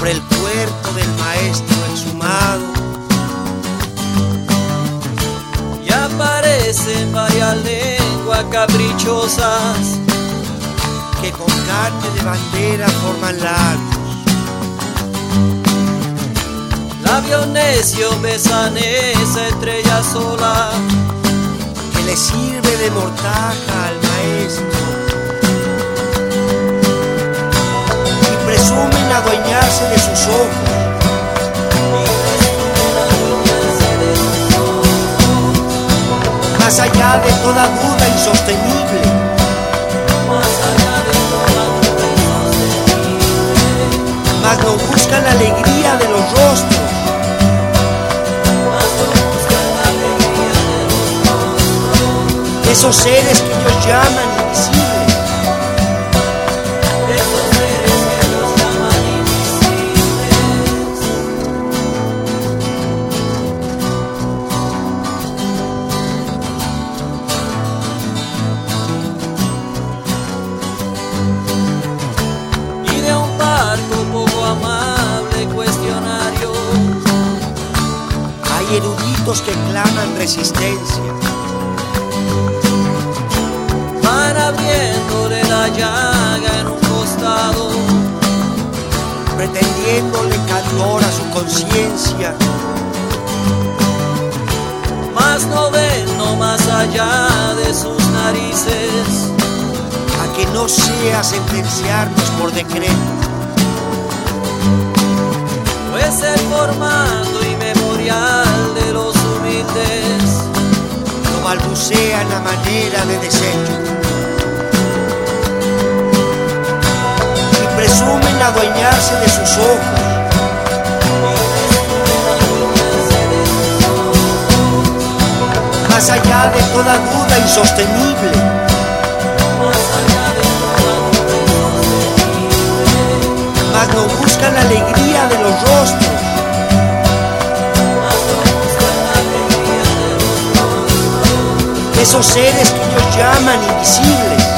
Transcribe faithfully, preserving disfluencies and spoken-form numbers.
sobre el cuerpo del maestro exhumado. Y aparecen varias lenguas caprichosas que con carne de bandera forman labios. Labios necios besan esa estrella sola que le sirve de mortaja al maestro. Y presumen adueñarse de sus ojos. Más allá de toda duda insostenible. Mas no buscan la alegría de los rostros. Esos seres que ellos llaman invisibles. Esos seres que ellos llaman invisibles. Y de un barco poco amable cuestionario hay eruditos que claman resistencia. van abriéndole la llaga en un costado, pretendiéndole calor a su conciencia. mas no ven no más allá de sus narices, A que no sea sentenciarnos por decreto, pues el formato y memorial de los humildes lo balbucean a manera de desecho. Y presumen adueñarse de sus ojos. Más allá de toda duda insostenible. Mas no buscan la alegría de los rostros. Esos seres que ellos llaman invisibles.